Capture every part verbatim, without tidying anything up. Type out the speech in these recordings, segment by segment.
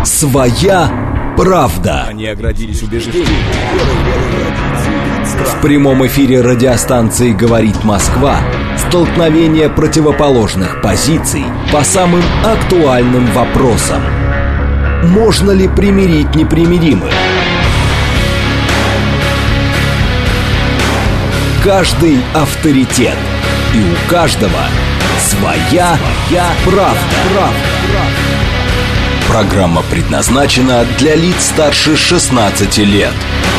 Своя правда. Они оградились убеждениями. В прямом эфире радиостанции «Говорит Москва» столкновение противоположных позиций по самым актуальным вопросам. Можно ли примирить непримиримых? Каждый авторитет, и у каждого своя, своя правда. правда. Программа предназначена для лиц старше шестнадцати лет.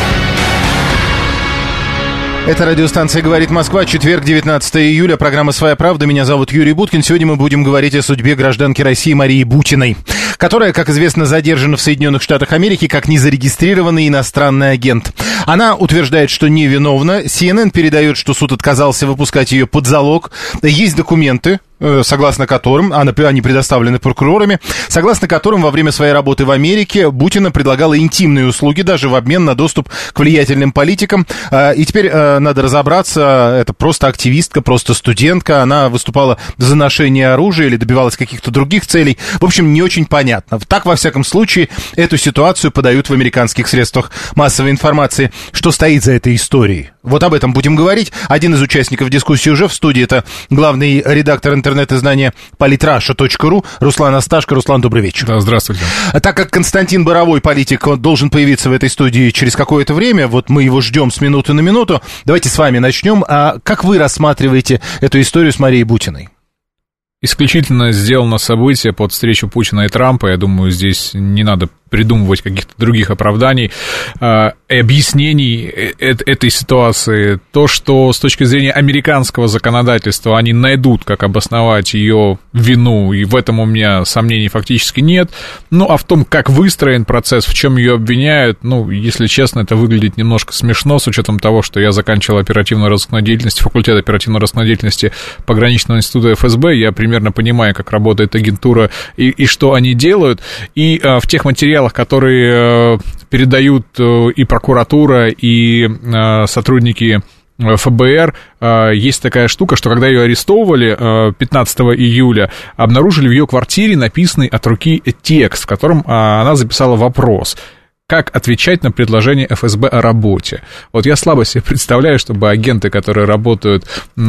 Это радиостанция «Говорит Москва», четверг, девятнадцатого июля, программа «Своя правда». Меня зовут Юрий Буткин. Сегодня мы будем говорить о судьбе гражданки России Марии Бутиной, которая, как известно, задержана в Соединенных Штатах Америки как незарегистрированный иностранный агент. Она утверждает, что невиновна. Си Эн Эн передает, что суд отказался выпускать ее под залог. Есть документы, согласно которым, они предоставлены прокурорами, согласно которым во время своей работы в Америке Бутина предлагала интимные услуги даже в обмен на доступ к влиятельным политикам. И теперь надо разобраться, это просто активистка, просто студентка, она выступала за ношение оружия или добивалась каких-то других целей. В общем, не очень понятно. Так, во всяком случае, эту ситуацию подают в американских средствах массовой информации. Что стоит за этой историей? Вот об этом будем говорить. Один из участников дискуссии уже в студии, это главный редактор интернет-издания политраша точка ру Руслан Асташко. Руслан, добрый вечер. Да, здравствуйте. Так как Константин Боровой, политик, он должен появиться в этой студии через какое-то время, вот мы его ждем с минуты на минуту, давайте с вами начнем. А как вы рассматриваете эту историю с Марией Бутиной? Исключительно сделано событие под встречу Путина и Трампа. Я думаю, здесь не надо придумывать каких-то других оправданий э, и объяснений э- этой ситуации. То, что с точки зрения американского законодательства они найдут, как обосновать ее вину, и в этом у меня сомнений фактически нет. Ну, а в том, как выстроен процесс, в чем ее обвиняют, ну, если честно, это выглядит немножко смешно, с учетом того, что я заканчивал оперативно-розыскную деятельность, факультет оперативно-розыскной деятельности Пограничного института эф эс бэ. Я примерно понимаю, как работает агентура и, и что они делают. И э, в тех материалах, которые э, передают э, и прокуратура, и э, сотрудники эф бэ эр, э, есть такая штука, что когда ее арестовывали э, пятнадцатого июля, обнаружили в ее квартире написанный от руки текст, в котором э, она записала вопрос: как отвечать на предложение эф эс бэ о работе. Вот я слабо себе представляю, чтобы агенты, которые работают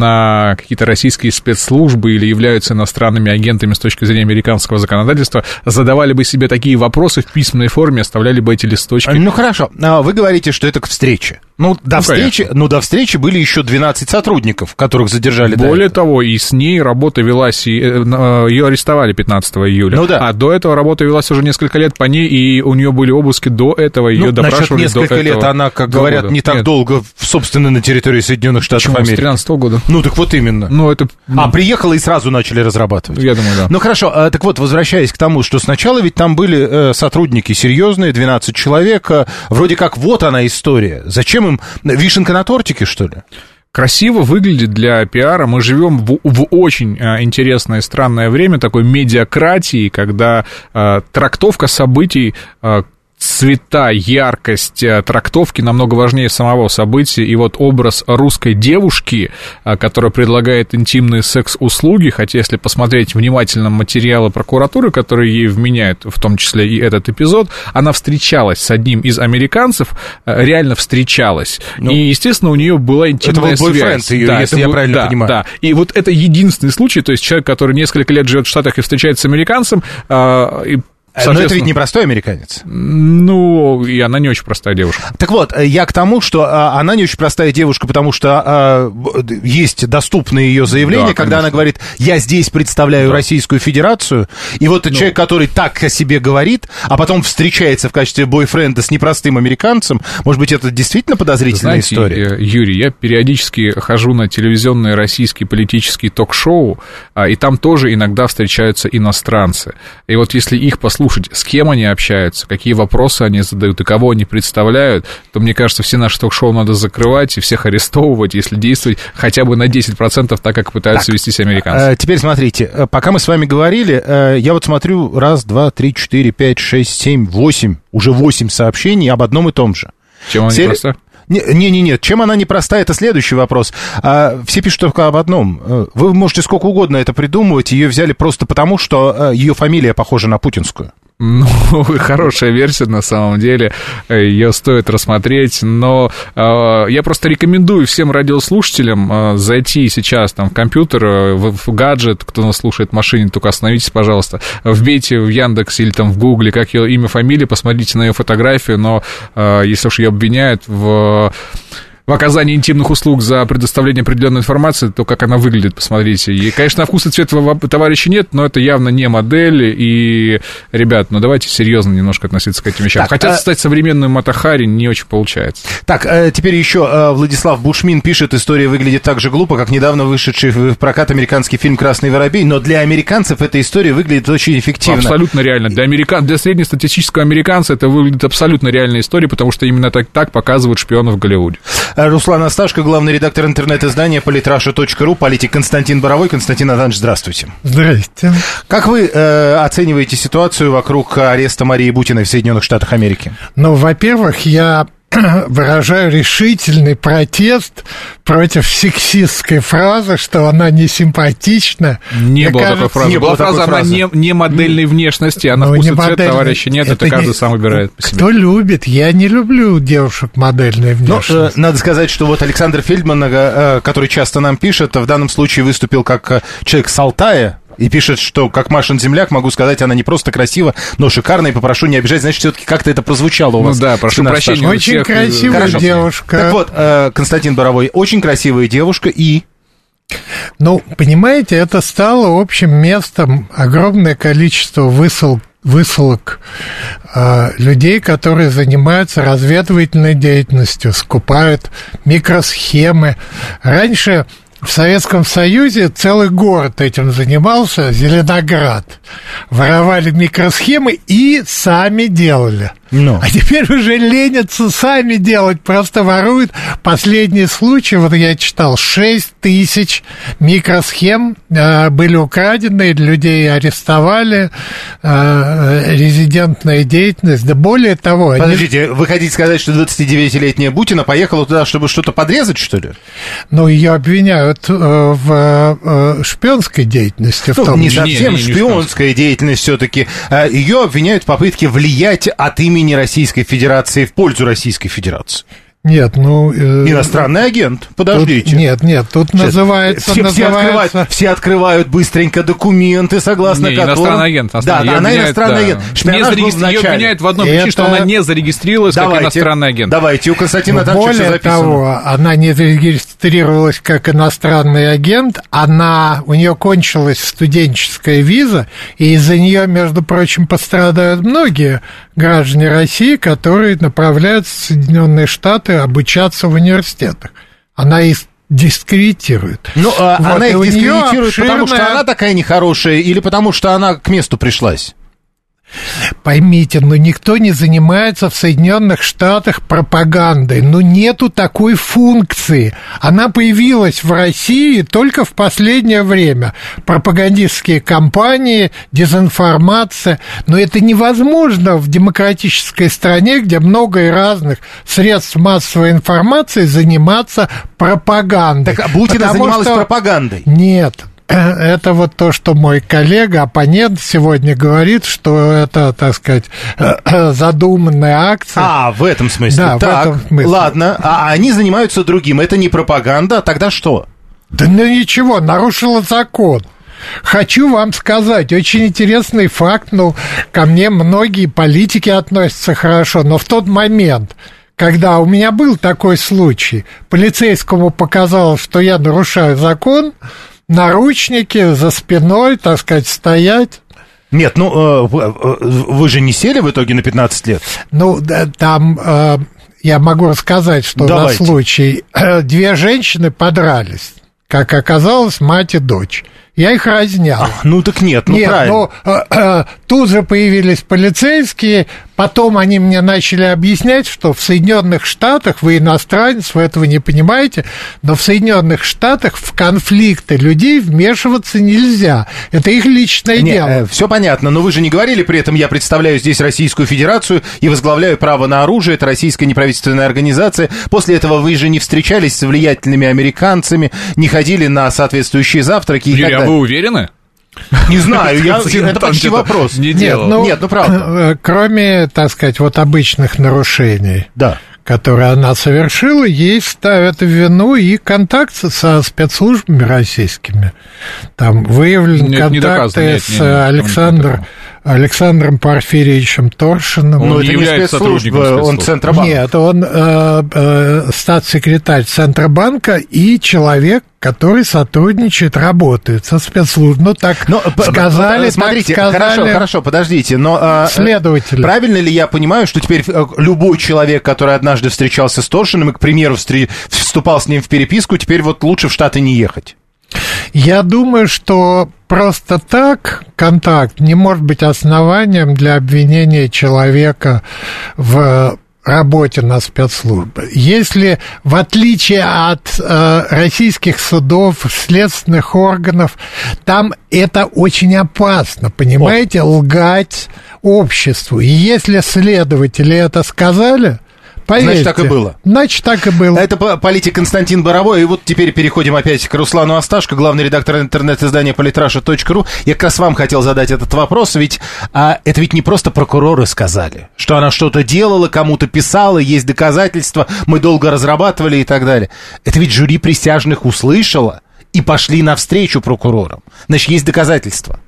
на какие-то российские спецслужбы или являются иностранными агентами с точки зрения американского законодательства, задавали бы себе такие вопросы в письменной форме, оставляли бы эти листочки. Ну, хорошо. Вы говорите, что это к встрече. Ну, до, ну, встречи, ну, до встречи были еще двенадцать сотрудников, которых задержали. Более того, и с ней работа велась, и, ее арестовали пятнадцатого июля. Ну, да. А до этого работа велась уже несколько лет по ней, и у нее были обыски до этого, ее ну, допрашивали насчет несколько до лет этого. Она, как говорят, года. не так Нет. долго, собственно, на территории Соединенных Штатов Почему? Америки. С тринадцатого года. Ну, так вот именно. Ну, это... А приехала и сразу начали разрабатывать. Я думаю, да. Ну, хорошо. Так вот, возвращаясь к тому, что сначала ведь там были сотрудники серьезные, двенадцать человек. Вроде как вот она история. Зачем им... Вишенка на тортике, что ли? Красиво выглядит для пиара. Мы живем в, в очень а, интересное и странное время такой медиакратии, когда а, трактовка событий... А, цвета, яркость трактовки намного важнее самого события. И вот образ русской девушки, которая предлагает интимные секс-услуги, хотя если посмотреть внимательно материалы прокуратуры, которые ей вменяют, в том числе и этот эпизод, она встречалась с одним из американцев, реально встречалась. Ну, и, естественно, у нее была интимная связь. Это был бойфренд ее, да, если я был, правильно да, понимаю. Да. И вот это единственный случай, то есть человек, который несколько лет живет в Штатах и встречается с американцем, и но это ведь не простой американец. Ну, и она не очень простая девушка. Так вот, я к тому, что а, она не очень простая девушка, потому что а, есть доступные ее заявления, да, когда она говорит: я здесь представляю да. Российскую Федерацию, и вот ну. человек, который так о себе говорит, а потом встречается в качестве бойфренда с непростым американцем, может быть, это действительно подозрительная Знаете, история? Юрий, я периодически хожу на телевизионные российские политические ток-шоу, и там тоже иногда встречаются иностранцы. И вот если их послушать, с кем они общаются, какие вопросы они задают и кого они представляют, то, мне кажется, все наши ток-шоу надо закрывать и всех арестовывать, если действовать хотя бы на десять процентов так, как пытаются так, вести себя американцы. Теперь смотрите, пока мы с вами говорили, я вот смотрю раз, два, три, четыре, пять, шесть, семь, восемь, уже восемь сообщений об одном и том же. Чем она Все... непроста? Не-не-не, чем она непроста, это следующий вопрос. А, все пишут только об одном. Вы можете сколько угодно это придумывать, ее взяли просто потому, что ее фамилия похожа на путинскую. Ну, хорошая версия, на самом деле, ее стоит рассмотреть, но э, я просто рекомендую всем радиослушателям э, зайти сейчас там, в компьютер, э, в, в гаджет, кто нас слушает в машине, только остановитесь, пожалуйста, вбейте в Яндекс или там в Гугле, как ее имя, фамилия, посмотрите на ее фотографию, но э, если уж ее обвиняют в... в оказании интимных услуг за предоставление определенной информации, то как она выглядит, посмотрите. И, конечно, на вкус и цвет товарища нет, но это явно не модель. И, ребят, ну давайте серьезно немножко относиться к этим вещам. Так, Хотят а... стать современным Мата-Хари, не очень получается. Так, теперь еще Владислав Бушмин пишет, история выглядит так же глупо, как недавно вышедший в прокат американский фильм «Красный воробей», но для американцев эта история выглядит очень эффективно. Абсолютно реально. Для, американ... для среднестатистического американца это выглядит абсолютно реальная история, потому что именно так, так показывают шпионов в Голливуде. Руслан Асташко, главный редактор интернет-издания политраша точка ру, политик Константин Боровой. Константин Иванович, здравствуйте. Здрасте. Как вы э, оцениваете ситуацию вокруг ареста Марии Бутиной в Соединенных Штатах Америки? Ну, во-первых, я выражаю решительный протест против сексистской фразы, что она не симпатична. Не Мне было кажется, такой фразы. Не была фраза, она не, не модельной внешности, она ну, вкус и цвет товарища нет, это, это каждый не... сам выбирает по себе. Кто любит? Я не люблю девушек модельной внешности. Ну, э, надо сказать, что вот Александр Фельдман, э, который часто нам пишет, в данном случае выступил как человек с Алтая, и пишет, что, как Машин земляк, могу сказать, она не просто красива, но шикарная, и попрошу не обижать. Значит, все-таки как-то это прозвучало у вас. Ну да, прошу прощения. Очень всех... красивая Хорошо. девушка. Так вот, Константин Боровой, очень красивая девушка и... Ну, понимаете, это стало общим местом огромное количество высылок высылок э, людей, которые занимаются разведывательной деятельностью, скупают микросхемы. Раньше в Советском Союзе целый город этим занимался, Зеленоград. Воровали микросхемы и сами делали. No. А теперь уже ленятся сами делать, просто воруют. Последний случай, вот я читал, шесть тысяч микросхем э, были украдены, людей арестовали, э, резидентная деятельность, да более того... Подождите, они... вы хотите сказать, что двадцатидевятилетняя Бутина поехала туда, чтобы что-то подрезать, что ли? Ну, ее обвиняют э, в э, шпионской деятельности. Ну, в том... не совсем не, не, не шпионская деятельность все-таки. Ее обвиняют в попытке влиять от имени Российской Федерации в пользу Российской Федерации. Нет, ну... Э, Иностранный агент, подождите. Тут, нет, нет, тут Сейчас. называется... Все, называется... Все, открывают, все открывают быстренько документы, согласно не, которым... иностранный агент. Да, да, она иностранный да. агент. Шпионаж не зарегистр... Ее обвиняют в одном Это... причине, что она не зарегистрировалась давайте, как иностранный агент. Давайте, у Константина ну, Ивановича все записано. Более того, она не зарегистрировалась как иностранный агент, она, у нее кончилась студенческая виза, и из-за нее, между прочим, пострадают многие граждане России, которые направляются в Соединенные Штаты обучаться в университетах. Она их дискредитирует. Ну, а вот, она их дискредитирует, обширная... потому что она такая нехорошая, или потому что она к месту пришлась? Поймите, ну никто не занимается в Соединенных Штатах пропагандой, ну нету такой функции. Она появилась в России только в последнее время. Пропагандистские кампании, дезинформация, но это невозможно в демократической стране, где много и разных средств массовой информации, заниматься пропагандой. Так Бутина Потому занималась что... пропагандой? Нет. Это вот то, что мой коллега, оппонент сегодня говорит, что это, так сказать, задуманная акция. А, в этом смысле. Да, так, в этом смысле. Ладно, а они занимаются другим. Это не пропаганда, а тогда что? Да ну ничего, нарушила закон. Хочу вам сказать, очень интересный факт, ну, ко мне многие политики относятся хорошо, но в тот момент... Когда у меня был такой случай, полицейскому показалось, что я нарушаю закон, наручники за спиной, так сказать, стоять. Нет, ну, вы же не сели в итоге на пятнадцать лет? Ну, там я могу рассказать, что Давайте. на случай две женщины подрались, как оказалось, мать и дочь. Я их разнял. А, ну так нет, ну нет, правильно. Ну, э, э, тут же появились полицейские, потом они мне начали объяснять, что в Соединенных Штатах, вы иностранец, вы этого не понимаете, но в Соединенных Штатах в конфликты людей вмешиваться нельзя. Это их личное не, дело. Э, все понятно, но вы же не говорили при этом, я представляю здесь Российскую Федерацию и возглавляю право на оружие, это российская неправительственная организация. После этого вы же не встречались с влиятельными американцами, не ходили на соответствующие завтраки и Юрий, так далее. Вы уверены? Не знаю, я, это почти вопрос. Не делал. Нет, ну, Нет, ну правда. Кроме, так сказать, вот обычных нарушений, да, которые она совершила, ей ставят в вину и контакт со спецслужбами российскими. Там выявлены нет, контакты нет, с нет, нет, Александр, Александром Порфирьевичем Торшиным. Ну, Он это не не является спецслужба, сотрудником он Центробанк. Нет, он э, э, статс-секретарь Центробанка и человек, который сотрудничает, работает со спецслужбами. Ну, так но, сказали, смотрите, так сказали хорошо, хорошо, подождите, но... следователи. Правильно ли я понимаю, что теперь любой человек, который однажды встречался с Торшиным и, к примеру, встр... вступал с ним в переписку, теперь вот лучше в Штаты не ехать? Я думаю, что просто так контакт не может быть основанием для обвинения человека в работе на спецслужбы. Если, в отличие от э, российских судов, следственных органов, там это очень опасно, понимаете, О. лгать обществу. И если следователи это сказали... Поверьте, значит, так и было. Значит, так и было. Это политик Константин Боровой. И вот теперь переходим опять к Руслану Асташко, главный редактор интернет-издания политраша точка ру. Я как раз вам хотел задать этот вопрос, ведь а, это ведь не просто прокуроры сказали, что она что-то делала, кому-то писала, есть доказательства, мы долго разрабатывали и так далее. Это ведь жюри присяжных услышало и пошли навстречу прокурорам. Значит, есть доказательства.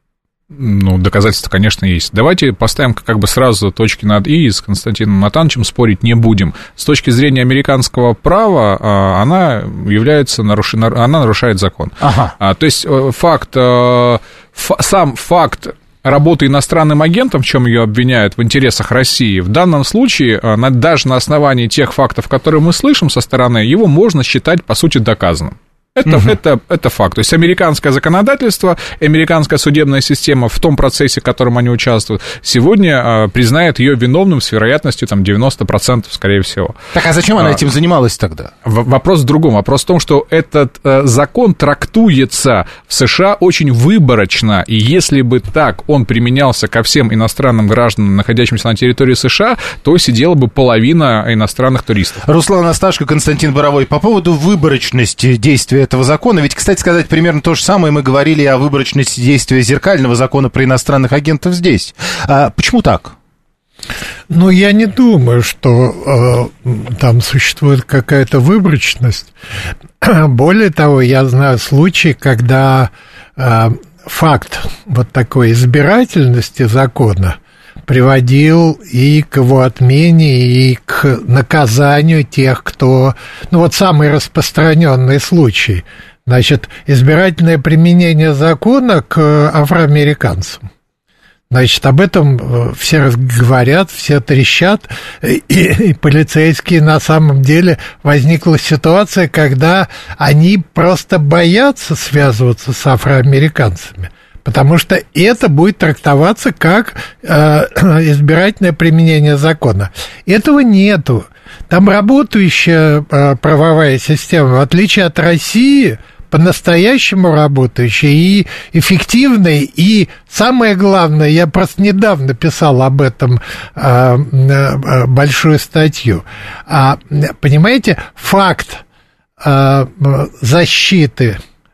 Ну, доказательства, конечно, есть. Давайте поставим как бы сразу точки над «и», и с Константином Натановичем спорить не будем. С точки зрения американского права, она является, наруш... она нарушает закон. Ага. А, то есть факт, ф... сам факт работы иностранным агентом, в чем ее обвиняют в интересах России, в данном случае, даже на основании тех фактов, которые мы слышим со стороны, его можно считать, по сути, доказанным. Это, угу. это, это факт. То есть американское законодательство, американская судебная система в том процессе, в котором они участвуют, сегодня а, признает ее виновным с вероятностью там, девяносто процентов, скорее всего. Так а зачем она а, этим занималась тогда? В, вопрос в другом. Вопрос в том, что этот а, закон трактуется в США очень выборочно, и если бы так он применялся ко всем иностранным гражданам, находящимся на территории США, то сидела бы половина иностранных туристов. Руслан Асташко, Константин Боровой. По поводу выборочности действия этого закона. Ведь, кстати сказать, примерно то же самое мы говорили о выборочности действия зеркального закона про иностранных агентов здесь. А почему так? Ну, я не думаю, что э, там существует какая-то выборочность. Более того, я знаю случаи, когда э, факт вот такой избирательности закона приводил и к его отмене, и к наказанию тех, кто... Ну, вот самый распространенный случай. Значит, избирательное применение закона к афроамериканцам. Значит, об этом все говорят, все трещат, и, и полицейские на самом деле возникла ситуация, когда они просто боятся связываться с афроамериканцами. Потому что это будет трактоваться как э, избирательное применение закона. Этого нету. Там работающая э, правовая система, в отличие от России, по-настоящему работающая и эффективная. И самое главное, я просто недавно писал об этом э, э, большую статью. А, понимаете, факт э, защиты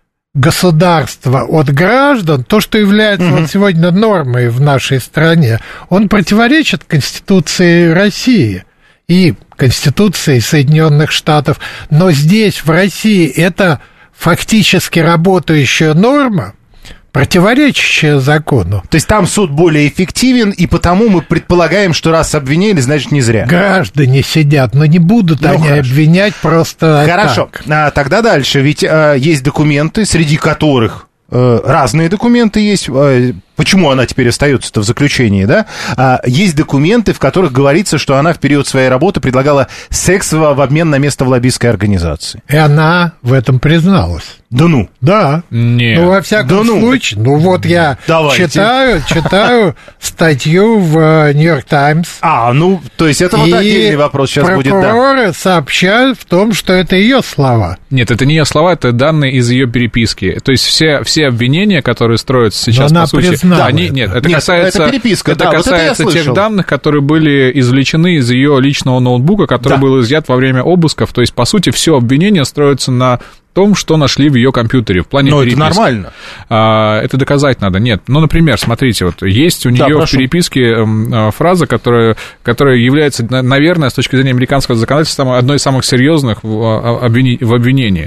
государства от граждан, то, что является mm-hmm. вот сегодня нормой в нашей стране, он противоречит Конституции России и Конституции Соединенных Штатов. Но здесь, в России, это фактически работающая норма, противоречащая закону. То есть там суд более эффективен, и потому мы предполагаем, что раз обвинили, значит, не зря. Граждане сидят, но не будут ну, они хорошо. обвинять просто Хорошо, так. А, тогда дальше. Ведь а, есть документы, среди которых а, разные документы есть. А, почему она теперь остается-то в заключении, да? А, есть документы, в которых говорится, что она в период своей работы предлагала секс в, в обмен на место в лоббистской организации. И она в этом призналась. Да ну? Да. Нет. Ну, во всяком да ну. случае, ну вот я Давайте. читаю, читаю статью в Нью-Йорк Таймс. А, ну, то есть это вот отдельный вопрос сейчас будет, да. прокуроры сообщают в том, что это ее слова. Нет, это не ее слова, это данные из ее переписки. То есть все, все обвинения, которые строятся сейчас, Но по сути, знал. Да, не, нет, это Нет, касается, это переписка, это да, касается вот это я тех данных, которые были извлечены из ее личного ноутбука, который Да. был изъят во время обысков. То есть, по сути, все обвинение строится на том, что нашли в ее компьютере в плане Но переписки. это нормально. А, это доказать надо. Нет. Ну, например, смотрите, вот есть у Да, нее в прошу. переписке э, фраза, которая, которая является, наверное, с точки зрения американского законодательства, одной из самых серьезных в, обвини, в обвинении,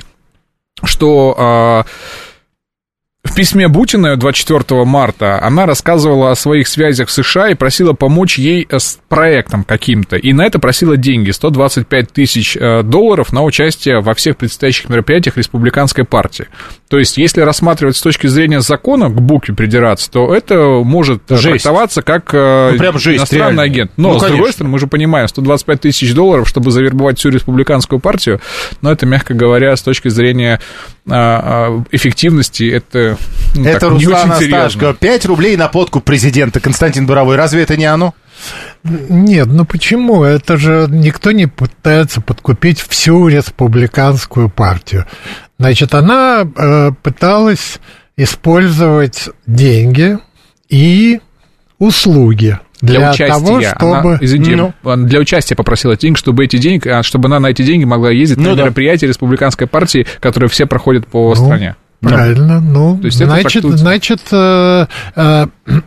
что... Э, В письме Бутиной двадцать четвёртого марта она рассказывала о своих связях в США и просила помочь ей с проектом каким-то. И на это просила деньги, сто двадцать пять тысяч долларов на участие во всех предстоящих мероприятиях республиканской партии. То есть, если рассматривать с точки зрения закона, к букве придираться, то это может Жесть. трактоваться как Ну, прям жесть, иностранный реально. агент. Но, Ну, с другой конечно. стороны, мы же понимаем, сто двадцать пять тысяч долларов, чтобы завербовать всю республиканскую партию, но это, мягко говоря, с точки зрения а, а, эффективности, это... Ну, это так, не Руслан очень серьезно. Асташко. пять рублей на подкуп президента. Константин Буровой. Разве это не оно? Нет, ну почему? Это же никто не пытается подкупить всю республиканскую партию. Значит, она э, пыталась использовать деньги и услуги Для, для участия. того, чтобы... Она, извините, Ну. для участия попросила денег, чтобы эти деньги, а, чтобы она на эти деньги могла ездить Ну на да. мероприятия республиканской партии, которые все проходят по Ну, стране. Правильно, ну, То есть это значит, трактуется. значит э, э,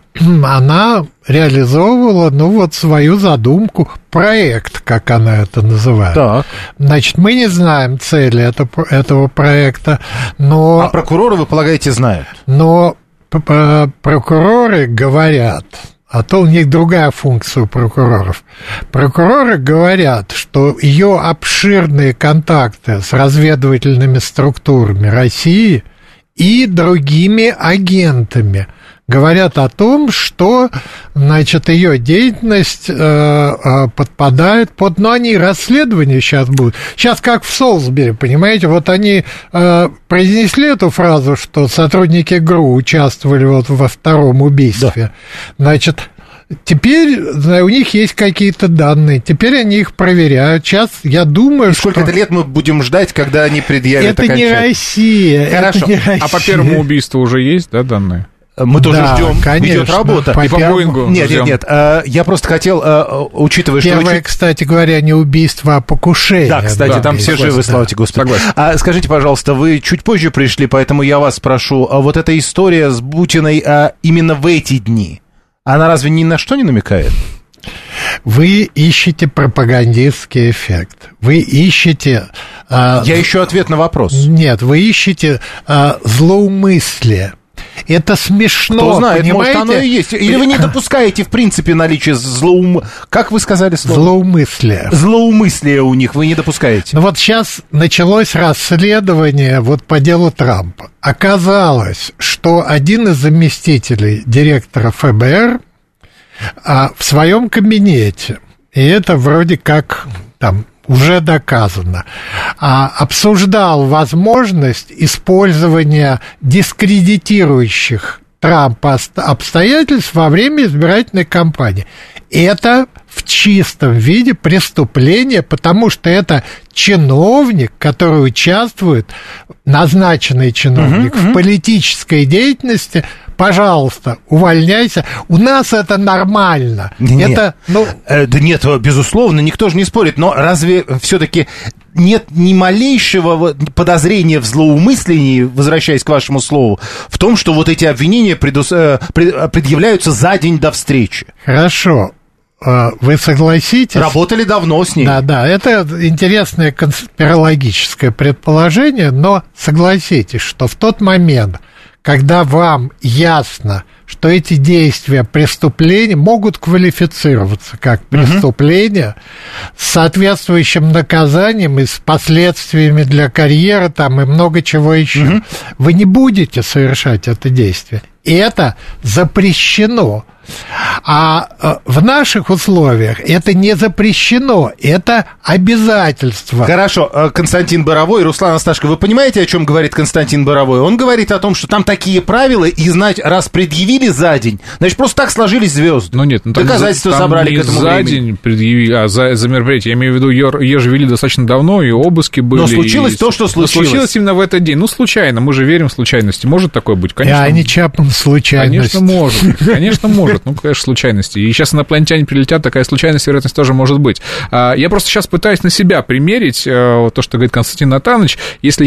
она реализовывала, ну, вот свою задумку, проект, как она это называет. Так. Значит, мы не знаем цели это, этого проекта, но... А прокуроры, вы полагаете, знают? Но п- п- прокуроры говорят, а то у них другая функция у прокуроров. Прокуроры говорят, что ее обширные контакты с разведывательными структурами России и другими агентами говорят о том, что, значит, ее деятельность э, э, подпадает под... Ну, они расследования сейчас будут. Сейчас как в Солсбери, понимаете, вот они э, произнесли эту фразу, что сотрудники ГРУ участвовали вот во втором убийстве. Да. Значит, теперь у них есть какие-то данные, теперь они их проверяют. Сейчас, я думаю, Сколько что... это лет мы будем ждать, когда они предъявят Это не окончательно? Россия. Хорошо. Это не Россия. А по первому убийству уже есть, да, данные? Мы тоже Да, ждем, конечно. идет работа. По И по первому- Боингу Нет, ждем. нет, нет. э, Я просто хотел, э, учитывая, что... вы Первое, чуть- кстати говоря, не убийство, а покушение. Да, кстати, Да, там все согласен, живы, да. слава тебе, Господи. Согласен. А скажите, пожалуйста, вы чуть позже пришли, поэтому я вас спрошу, а вот эта история с Бутиной а, именно в эти дни, она разве ни на что не намекает? Вы ищете пропагандистский эффект. Вы ищете... а, Я ищу ответ на вопрос. Нет, вы ищете а, злоумыслие. Это смешно, Кто знает, понимаете? может, оно и есть. Или вы не допускаете, в принципе, наличие злоум... Как вы сказали слово? Злоумыслие. Злоумыслия у них вы не допускаете. Ну вот сейчас началось расследование вот по делу Трампа. Оказалось, что один из заместителей директора эф бэ эр а, в своем кабинете, и это вроде как там уже доказано, а, обсуждал возможность использования дискредитирующих Трампа обстоятельств во время избирательной кампании. Это в чистом виде преступление, потому что это чиновник, который участвует, назначенный чиновник, uh-huh, в uh-huh. политической деятельности. Пожалуйста, увольняйся. У нас это нормально. Нет. Это, ну... э, да нет, безусловно, никто же не спорит. Но разве все-таки нет ни малейшего подозрения в злоумыслении, возвращаясь к вашему слову, в том, что вот эти обвинения предус... предъявляются за день до встречи? Хорошо. Вы согласитесь? Работали давно с ней. Да, да, это интересное конспирологическое предположение, но согласитесь, что в тот момент, когда вам ясно, что эти действия преступления могут квалифицироваться как преступления uh-huh. с соответствующим наказанием и с последствиями для карьеры там, и много чего еще, uh-huh. вы не будете совершать это действие. И это запрещено. А в наших условиях это не запрещено, это обязательство. Хорошо, Константин Боровой, Руслан Асташко, вы понимаете, о чем говорит Константин Боровой? Он говорит о том, что там такие правила, и знать, раз предъявили за день, значит, просто так сложились звезды. Ну нет, ну, там доказательства там собрали не к этому за времени. день предъявили, а за, за мероприятие. Я имею в виду, ее, ее же вели достаточно давно, и обыски были. Но случилось и... то, что случилось. Но случилось именно в этот день. Ну, случайно, мы же верим в случайности. Может такое быть? Конечно. Я не Чапман случайность. Конечно, может. Конечно, может. Ну, конечно, случайности. И сейчас инопланетяне прилетят, такая случайность, вероятность тоже может быть. Я просто сейчас пытаюсь на себя примерить то, что говорит Константин Натанович. Если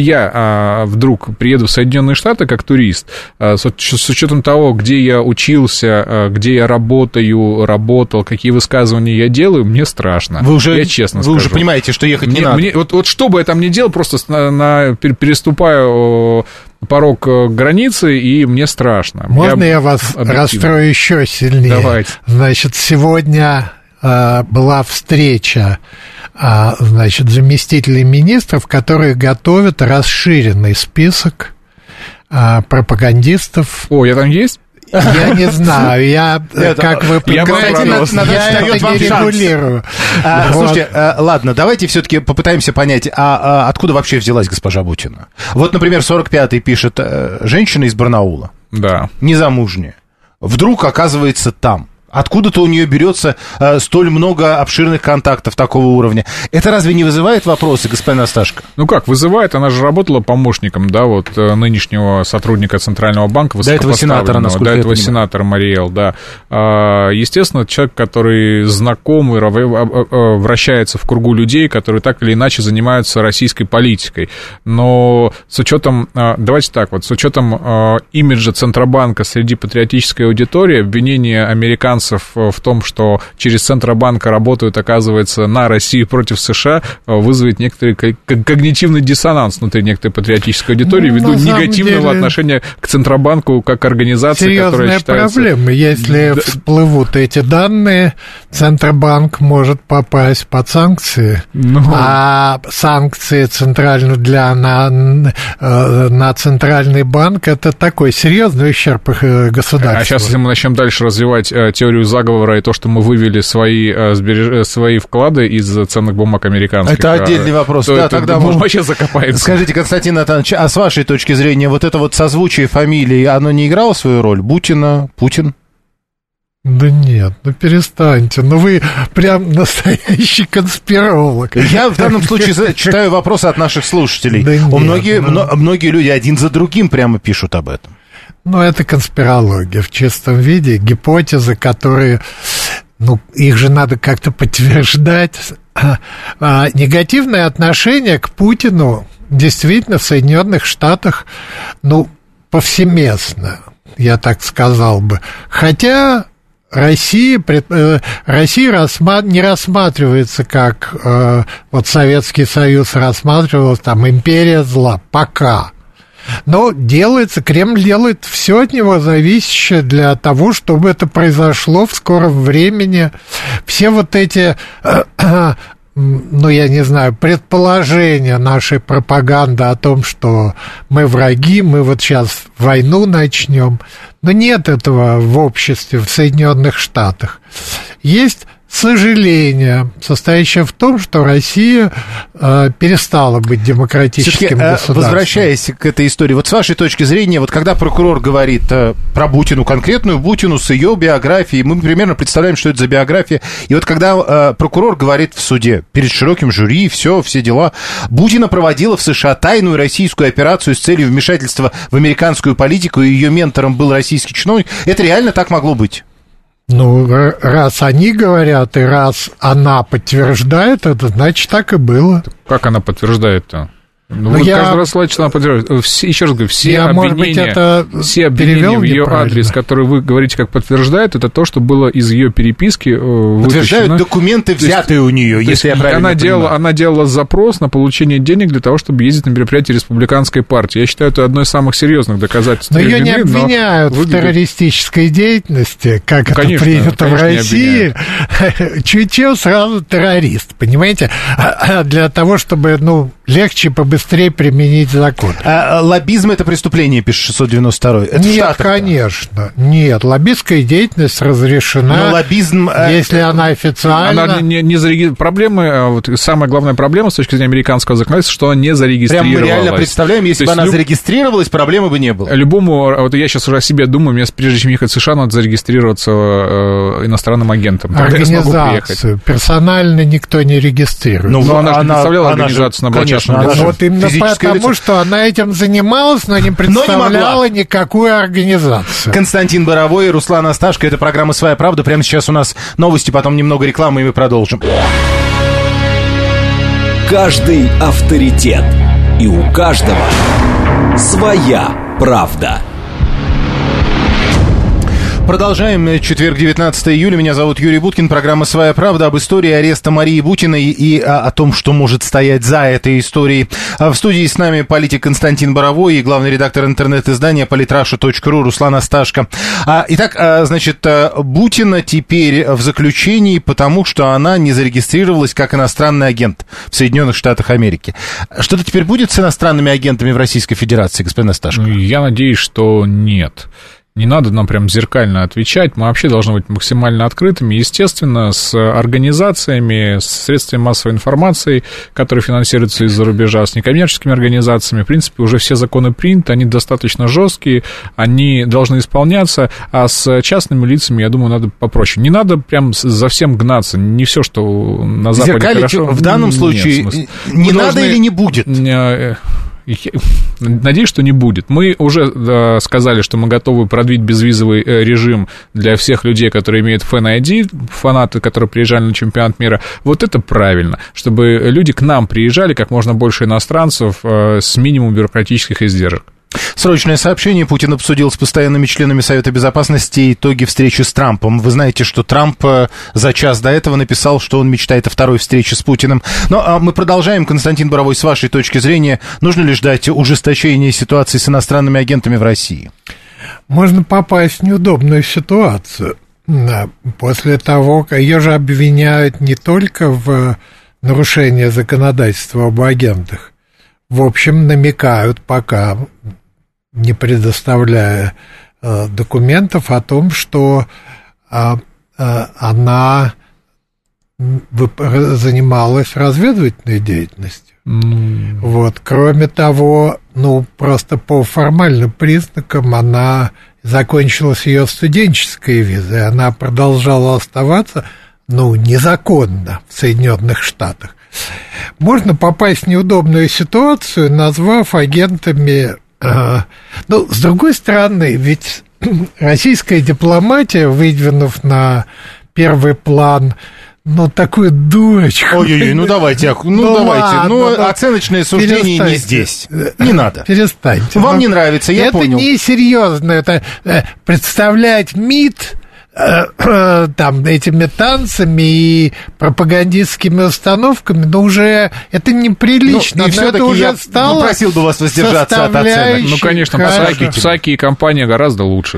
я вдруг приеду в Соединенные Штаты как турист, с учетом того, где я учился, где я работаю, работал, какие высказывания я делаю, мне страшно. Вы уже, я честно вы скажу. уже понимаете, что ехать мне, не надо. Мне, вот, вот что бы я там ни делал, просто на, на, переступаю порог границы, и мне страшно. Можно я, я вас объективно. расстрою еще сильнее? Давайте. Значит, сегодня э, была встреча э, значит, заместителей министров, которые готовят расширенный список э, пропагандистов. О, я там есть? Я не знаю, я, это, как вы понимаете, я это не регулирую. А, вот. Слушайте, а, ладно, давайте все-таки попытаемся понять, а, а откуда вообще взялась госпожа Бутина? Вот, например, сорок пятый пишет, женщина из Барнаула, да. незамужняя, вдруг оказывается там. Откуда-то у нее берется э, столь много обширных контактов такого уровня. Это разве не вызывает вопросы, господин Асташко? Ну как, вызывает, она же работала помощником, да, вот нынешнего сотрудника Центрального банка, до этого сенатора, насколько до я этого понимаю. сенатора Мариэл, да. Естественно, человек, который знаком и вращается в кругу людей, которые так или иначе занимаются российской политикой. Но с учетом, давайте так вот, с учетом имиджа Центробанка среди патриотической аудитории, обвинения американцев в том, что через Центробанк работают, оказывается, на Россию против США, вызовет некоторый когнитивный диссонанс внутри некоторой патриотической аудитории ну, ввиду негативного деле... отношения к Центробанку как к организации, серьезная которая считается... проблема. Если да. всплывут эти данные, Центробанк может попасть под санкции, ну... а санкции центрально для, на, на Центральный банк — это такой серьезный ущерб государству. А сейчас, если мы начнем дальше развивать теорию заговора и то, что мы вывели свои, сбереж... свои вклады из ценных бумаг американских. Это отдельный вопрос. То да, это, тогда мы можно... вообще закопаемся. Скажите, Константин Натанович, а с вашей точки зрения, вот это вот созвучие фамилий, оно не играло свою роль? Бутина, Путин? Да нет, ну перестаньте, ну вы прям настоящий конспиролог. Я в данном случае читаю вопросы от наших слушателей. Да нет, многие, ну... многие люди один за другим прямо пишут об этом. Ну, это конспирология в чистом виде, гипотезы, которые, ну, их же надо как-то подтверждать. А негативное отношение к Путину действительно в Соединенных Штатах, ну, повсеместно, я так сказал бы. Хотя Россия, Россия рассмат, не рассматривается, как э, вот Советский Союз рассматривался, там, империя зла, пока. Но делается, Кремль делает все от него зависящее для того, чтобы это произошло в скором времени. Все вот эти, э, э, ну, я не знаю, предположения нашей пропаганды о том, что мы враги, мы вот сейчас войну начнем. Но нет этого в обществе, в Соединенных Штатах. Есть сожаление, состоящее в том, что Россия э, перестала быть демократическим э, государством. Возвращаясь к этой истории, вот с вашей точки зрения, вот когда прокурор говорит э, про Бутину, конкретную Бутину с ее биографией, мы примерно представляем, что это за биография, и вот когда э, прокурор говорит в суде, перед широким жюри, все, все дела, Бутина проводила в США тайную российскую операцию с целью вмешательства в американскую политику, и ее ментором был российский чиновник, это реально так могло быть? Ну, раз они говорят, и раз она подтверждает это, значит, так и было. Как она подтверждает-то? Ну, вот я... каждый раз слайд она подтверждает. Все, еще раз говорю, все я, обвинения, быть, это все обвинения в ее адрес, которые вы говорите, как подтверждает, это то, что было из ее переписки вытащено. Подтверждают документы, взятые у нее, если я правильно она понимаю. делала, она делала запрос на получение денег для того, чтобы ездить на мероприятие республиканской партии. Я считаю, это одно из самых серьезных доказательств. Но ее не обвиняют в террористической деятельности, как это конечно, принято конечно, в России. Чуть-чуть сразу террорист, понимаете? Для того, чтобы, ну... легче побыстрее применить закон. А, лоббизм — это преступление, пишет шестьсот девяносто второй. Это Нет, конечно. Нет, лоббистская деятельность разрешена, но лоббизм, если э, она официально... Она не, не зареги... Проблемы, вот самая главная проблема с точки зрения американского законодательства, что она не зарегистрировалась. Прям мы реально представляем, если бы она люб... зарегистрировалась, проблемы бы не было. Любому, вот я сейчас уже о себе думаю, мне прежде чем ехать в США, надо зарегистрироваться э, иностранным агентом. Организацию персонально никто не регистрирует. Ну, но она, она же представляла она организацию же, на частном лице. Вот именно потому, лицо. Что она этим занималась, но не представляла но не никакую организацию. Константин Боровой и Руслан Асташко. Это программа «Своя правда». Прямо сейчас у нас новости, потом немного рекламы, и мы продолжим. Каждый авторитет. И у каждого своя правда. Продолжаем. Четверг, девятнадцатое июля. Меня зовут Юрий Буткин. Программа «Своя правда» об истории ареста Марии Бутиной и о, о том, что может стоять за этой историей. В студии с нами политик Константин Боровой и главный редактор интернет-издания политраша точка ру Руслан Асташко. Итак, значит, Бутина теперь в заключении, потому что она не зарегистрировалась как иностранный агент в Соединенных Штатах Америки. Что-то теперь будет с иностранными агентами в Российской Федерации, господин Асташко? Я надеюсь, что нет. Не надо нам прям зеркально отвечать, мы вообще должны быть максимально открытыми, естественно, с организациями, с средствами массовой информации, которые финансируются из-за рубежа, с некоммерческими организациями. В принципе, уже все законы приняты, они достаточно жесткие, они должны исполняться, а с частными лицами, я думаю, надо попроще. Не надо прям за всем гнаться, не все, что на Западе зеркалить хорошо. В данном Нет, случае смысла. не Мы надо должны... или не будет? Надеюсь, что не будет. Мы уже э, сказали, что мы готовы продлить безвизовый э, режим для всех людей, которые имеют фэн ай ди, фанаты, которые приезжали на чемпионат мира. Вот это правильно, чтобы люди к нам приезжали, как можно больше иностранцев, э, с минимумом бюрократических издержек. Срочное сообщение. Путин обсудил с постоянными членами Совета Безопасности итоги встречи с Трампом. Вы знаете, что Трамп за час до этого написал, что он мечтает о второй встрече с Путиным. Но мы продолжаем. Константин Боровой, с вашей точки зрения, нужно ли ждать ужесточения ситуации с иностранными агентами в России? Можно попасть в неудобную ситуацию. После того, как ее же обвиняют не только в нарушении законодательства об агентах, в общем, намекают пока, не предоставляя э, документов, о том, что э, э, она занималась разведывательной деятельностью. Mm. Вот. Кроме того, ну, просто по формальным признакам она закончилась ее студенческая виза, и она продолжала оставаться, ну, незаконно в Соединенных Штатах. Можно попасть в неудобную ситуацию, назвав агентами... Э, ну, с другой стороны, ведь российская дипломатия, выдвинув на первый план, ну, такую дурочку... Ой-ой-ой, ну давайте, ну, ну давайте, ладно, ну, ну оценочное суждение не здесь, не надо. Перестаньте. Вам ну, не нравится, я это понял. Это несерьезно, это представлять МИД... там, этими танцами и пропагандистскими установками, но уже это неприлично. Ну, и все-таки уже я стало просил бы вас воздержаться от оценок. Ну, конечно, Псаки, Псаки и компания гораздо лучше.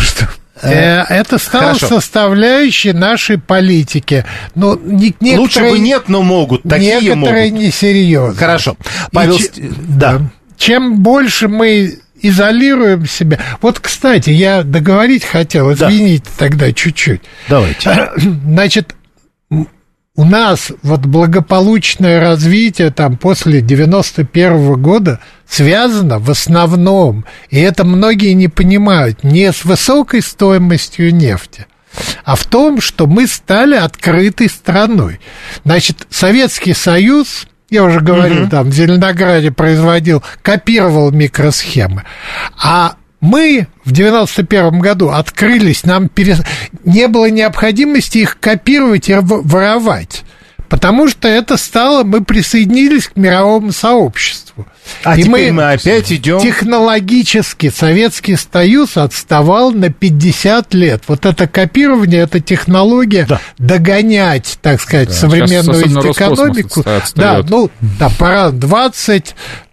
Это стало Хорошо. составляющей нашей политики. Но некоторые, лучше бы нет, но могут. Такие некоторые могут. Несерьезно. Хорошо. Павел... Ч... Да. Чем больше мы изолируем себя. Вот, кстати, я договорить хотел, извините да. тогда чуть-чуть. Давайте. Значит, у нас вот благополучное развитие там после девяносто первого года связано в основном, и это многие не понимают, не с высокой стоимостью нефти, а в том, что мы стали открытой страной. Значит, Советский Союз... Я уже говорил, угу. там в Зеленограде производил, копировал микросхемы. А мы в девяносто первом году открылись, нам перес... не было необходимости их копировать и воровать. Потому что это стало, мы присоединились к мировому сообществу. А и теперь мы, мы опять идем. Технологически Советский Союз отставал на пятьдесят лет. Вот это копирование, эта технология да. догонять, так сказать, да. современную экономику. Да, ну, да, пора двадцать,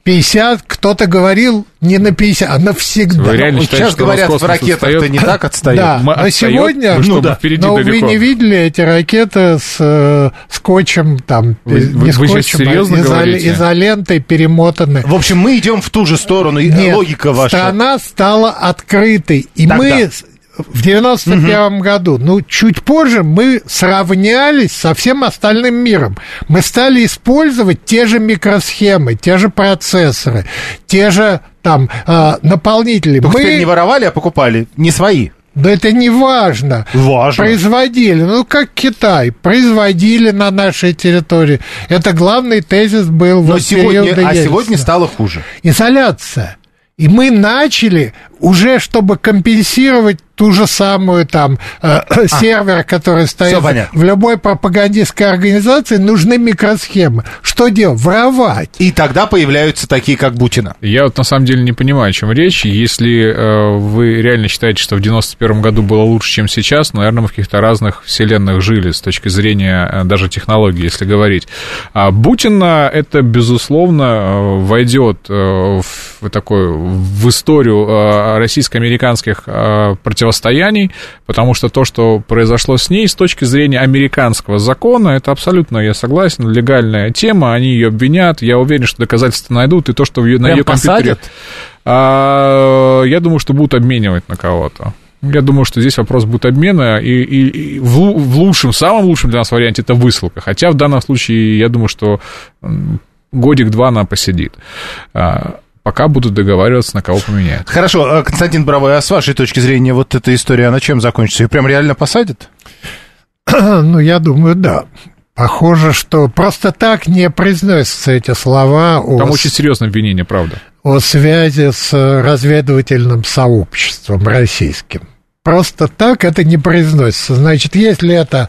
пятьдесят, кто-то говорил не на пятьдесят, а навсегда. Вы реально ну, считаете, сейчас говорят, в ракетах-то не так отстает. Да, Мы но отстаёт, сегодня, ну, да, впереди но далеко. вы не видели эти ракеты с э, скотчем, там, Вы, не вы, вы скотчем, серьезно а изо, говорите? изолентой перемотаны. В общем, мы идем в ту же сторону, и Нет, логика ваша. страна стала открытой, и Тогда. мы в девяносто первом угу. году, ну, чуть позже мы сравнялись со всем остальным миром. Мы стали использовать те же микросхемы, те же процессоры, те же там э, наполнители. Только мы... теперь не воровали, а покупали, не свои. Да это не важно. Важно. Производили, ну, как Китай, производили на нашей территории. Это главный тезис был. Но вот сегодня, периода а Ельцина. сегодня стало хуже. Изоляция. И мы начали уже, чтобы компенсировать ту же самую там э, а, сервер, который стоит в любой пропагандистской организации, нужны микросхемы. Что делать? Воровать. И тогда появляются такие, как Бутина. Я вот на самом деле не понимаю, о чем речь. Если э, вы реально считаете, что в девяносто первом году было лучше, чем сейчас, наверное, мы в каких-то разных вселенных жили с точки зрения э, даже технологий, если говорить. А Бутина, это, безусловно, э, войдет э, в такой, в историю э, российско-американских э, противостояний, потому что то, что произошло с ней, с точки зрения американского закона, это абсолютно, я согласен, легальная тема, они ее обвинят, я уверен, что доказательства найдут, и то, что в ее, на ее компьютере... А, я думаю, что будут обменивать на кого-то. Я думаю, что здесь вопрос будет обмена, и, и, и в, в лучшем, самом лучшем для нас варианте это высылка, хотя в данном случае, я думаю, что годик-два она посидит. Пока будут договариваться, на кого поменяют. Хорошо, Константин Боровой, а с вашей точки зрения вот эта история, она чем закончится? Ее прям реально посадят? Ну, я думаю, да. Похоже, что просто так не произносятся эти слова. Там о очень серьезное обвинение, правда. О связи с разведывательным сообществом российским. Просто так это не произносится. Значит, если это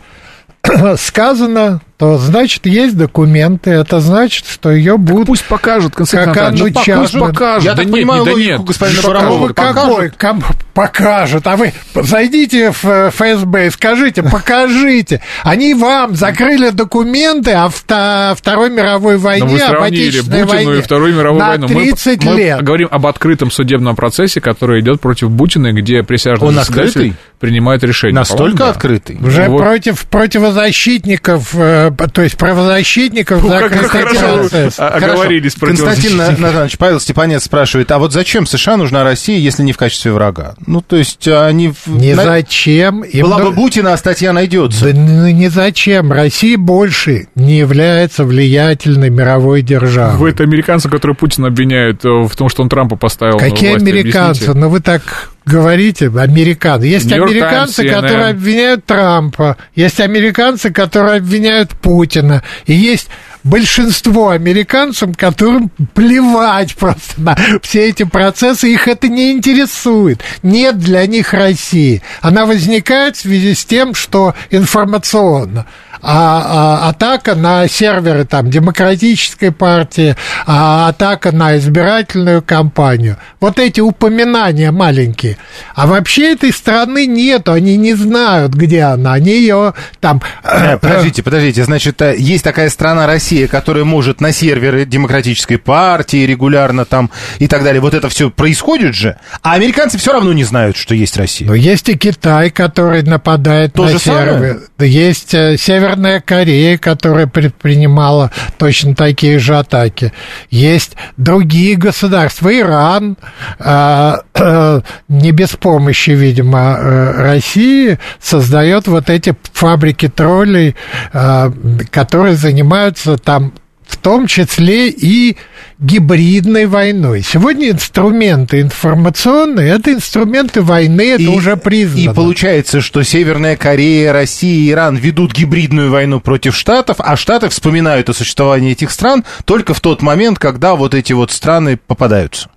сказано, то, значит, есть документы, это значит, что ее будут... Пусть покажут, Константин как Анатольевич, ну, пусть покажут. Я да так нет, понимаю, да логику нет. господина Борового. Какой? Ком... Покажут. А вы зайдите в эф эс бэ и скажите, покажите. Они вам закрыли документы о Второй мировой войне, Но вы об Отечественной Путину войне. И Вторую мировую на войну. тридцать мы, лет. Мы говорим об открытом судебном процессе, который идет против Путина, где присяжный заседатель принимает решение. Настолько да. открытый? Уже вот. против противозащитников, то есть правозащитников ну, закрытый процесс. Оговорились. Константин Анатольевич, Павел Степанец спрашивает, а вот зачем США нужна Россия, если не в качестве врага? Ну, то есть они... Не на... зачем. Была бы Бутина, а статья найдется. Да ну, не зачем. Россия больше не является влиятельной мировой державой. Вы это американцы, которые Путина обвиняют в том, что он Трампа поставил на власть. Какие американцы? Ну, вы так... говорите, американцы. Есть американцы, Times, которые обвиняют Трампа, есть американцы, которые обвиняют Путина, и есть большинство американцев, которым плевать просто на все эти процессы, их это не интересует. Нет для них России. Она возникает в связи с тем, что информационно. А, а атака на серверы там, Демократической партии, а атака на избирательную кампанию. Вот эти упоминания маленькие. А вообще этой страны нету, они не знают, где она. Они ее там... Э, подождите, подождите. Значит, есть такая страна Россия, которая может на серверы Демократической партии регулярно там и так далее. Вот это все происходит же. А американцы все равно не знают, что есть Россия. Но есть и Китай, который нападает То на серверы. Есть Северная Корея, которая предпринимала точно такие же атаки. Есть другие государства. Иран, э, э, не без помощи, видимо, э, России, создает вот эти фабрики троллей, э, которые занимаются там в том числе и гибридной войной. Сегодня инструменты информационные, это инструменты войны, это и, уже признано. И получается, что Северная Корея, Россия и Иран ведут гибридную войну против Штатов, а Штаты вспоминают о существовании этих стран только в тот момент, когда вот эти вот страны попадаются.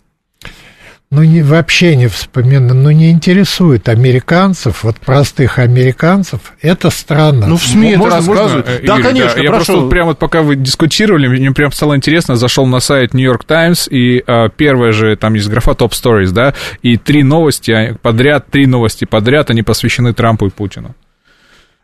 Ну, не, вообще не вспоминаю, ну, не интересует американцев, вот простых американцев, эта страна. Ну, в СМИ можно, это рассказывают. Можно, да, Игорь, конечно, да, я прошу. просто прямо вот пока вы дискутировали, мне прям стало интересно, зашел на сайт Нью-Йорк Таймс, и а, первая же, там есть графа Top Stories, да, и три новости подряд, три новости подряд, они посвящены Трампу и Путину.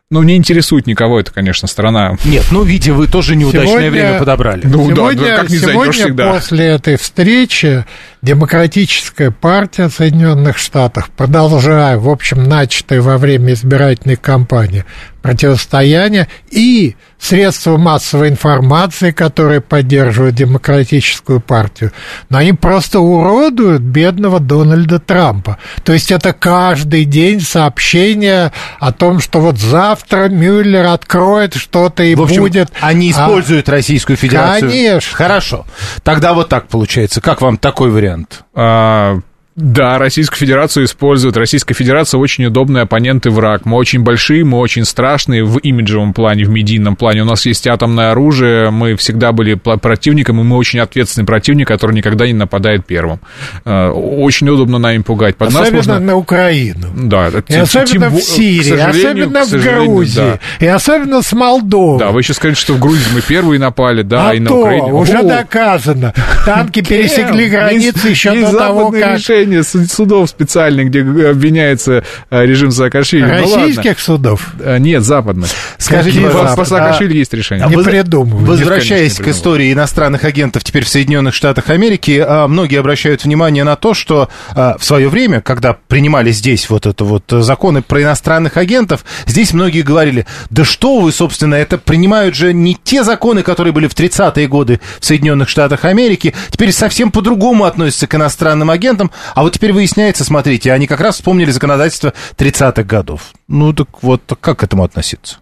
Ну, не интересует никого это, конечно, страна. Нет, ну, видите, вы тоже неудачное сегодня, время подобрали. Ну, сегодня, да, как не зайдешь всегда. После этой встречи Демократическая партия Соединенных Штатов, продолжая, в общем, начатое во время избирательной кампании противостояние, и средства массовой информации, которые поддерживают Демократическую партию, но они просто уродуют бедного Дональда Трампа. То есть это каждый день сообщение о том, что вот завтра Мюллер откроет что-то и в общем, будет... они используют а... Российскую Федерацию. Конечно. Хорошо. Тогда вот так получается. Как вам такой вариант? А... Да, Российскую Федерацию используют. Российская Федерация очень удобный оппонент и враг. Мы очень большие, мы очень страшные в имиджевом плане, в медийном плане. У нас есть атомное оружие, мы всегда были противником, и мы очень ответственный противник, который никогда не нападает первым. Очень удобно нами пугать. Под особенно нас можно... на Украину. Да, и тем, особенно тем, в Сирии, особенно в Грузии, да. И особенно с Молдовой. Да, вы еще скажете, что в Грузии мы первые напали, да, а и на то, Украине. Уже О! доказано. Танки пересекли границы еще до того, как... судов специальных, где обвиняется режим Саакашвили. Российских ну, судов? Нет, западных. Скажите, по, по Саакашвили а, есть решение. Не придумывай. Возвращаясь Нет, конечно, к истории иностранных агентов теперь в Соединенных Штатах Америки, многие обращают внимание на то, что в свое время, когда принимали здесь вот это вот законы про иностранных агентов, здесь многие говорили, да что вы, собственно, это принимают же не те законы, которые были в тридцатые годы в Соединенных Штатах Америки, теперь совсем по-другому относятся к иностранным агентам, а вот теперь выясняется, смотрите, они как раз вспомнили законодательство тридцатых годов. Ну, так вот, как к этому относиться?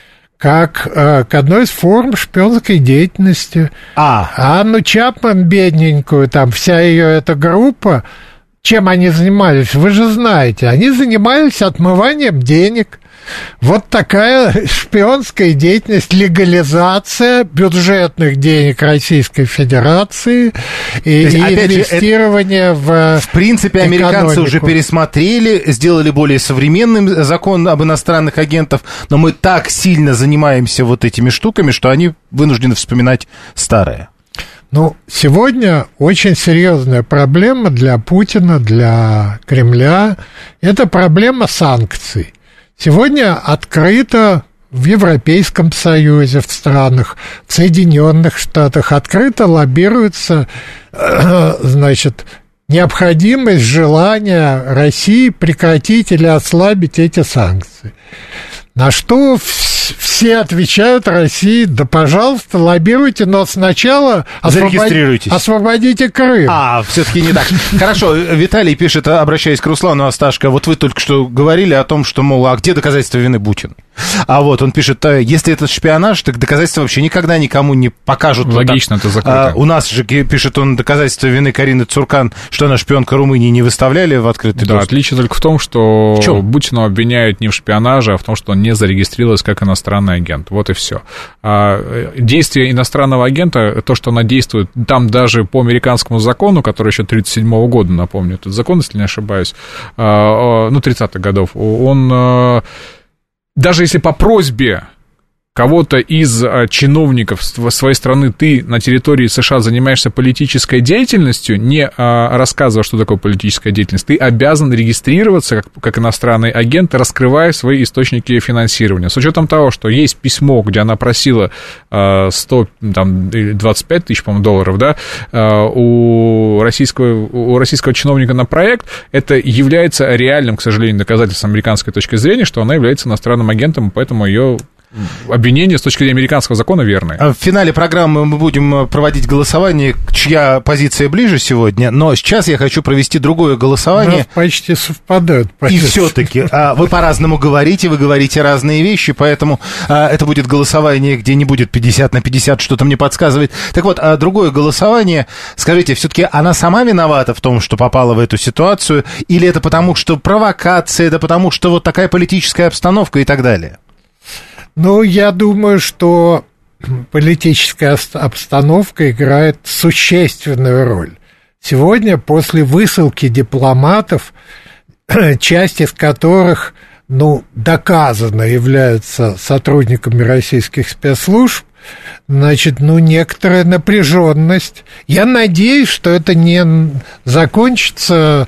Как э, к одной из форм шпионской деятельности. А. Анну Чапман, бедненькую, там вся ее эта группа, чем они занимались, вы же знаете, они занимались отмыванием денег. Вот такая шпионская деятельность, легализация бюджетных денег Российской Федерации и, есть, и инвестирование же, в В принципе, американцы экономику. Уже пересмотрели, сделали более современным закон об иностранных агентах, но мы так сильно занимаемся вот этими штуками, что они вынуждены вспоминать старое. Ну, сегодня очень серьезная проблема для Путина, для Кремля – это проблема санкций. Сегодня открыто в Европейском Союзе, в странах, в Соединенных Штатах открыто лоббируется, значит, необходимость, желание России прекратить или ослабить эти санкции. На что все отвечают России, да, пожалуйста, лоббируйте, но сначала зарегистрируйтесь. Освободите Крым. А, все-таки не так. Хорошо, Виталий пишет, обращаясь к Руслану Асташко, вот вы только что говорили о том, что, мол, а где доказательства вины Путина? А вот он пишет, если это шпионаж, так доказательства вообще никогда никому не покажут. Логично, это закрыто. А, у нас же, пишет он, доказательства вины Карины Цуркан, что она шпионка Румынии, не выставляли в открытый Да, доступ. отличие только в том, что в Путина обвиняют не в шпионаже, а в том, что он не зарегистрировался как иностранный агент. Вот и все. А действие иностранного агента, то, что она действует, там даже по американскому закону, который еще тридцать седьмого года, напомню, этот закон, если не ошибаюсь, ну, тридцатых годов, он... Даже если по просьбе кого-то из чиновников своей страны ты на территории США занимаешься политической деятельностью, не рассказывая, что такое политическая деятельность, ты обязан регистрироваться как, как иностранный агент, раскрывая свои источники финансирования. С учетом того, что есть письмо, где она просила сто двадцать пять тысяч, по-моему, долларов, да, у российского, у российского чиновника на проект, это является реальным, к сожалению, доказательством американской точки зрения, что она является иностранным агентом, и поэтому ее... Обвинение с точки зрения американского закона верное. В финале программы мы будем проводить голосование, чья позиция ближе сегодня, но сейчас я хочу провести другое голосование. Ну, почти совпадают. И все-таки вы по-разному говорите, вы говорите разные вещи, поэтому это будет голосование, где не будет пятьдесят на пятьдесят, что-то мне подсказывает. Так вот, другое голосование, скажите, все-таки она сама виновата в том, что попала в эту ситуацию, или это потому, что провокация, это потому, что вот такая политическая обстановка и так далее? Ну, я думаю, что политическая обстановка играет существенную роль. Сегодня, после высылки дипломатов, часть из которых, ну, доказанно являются сотрудниками российских спецслужб, значит, ну, некоторая напряженность. Я надеюсь, что это не закончится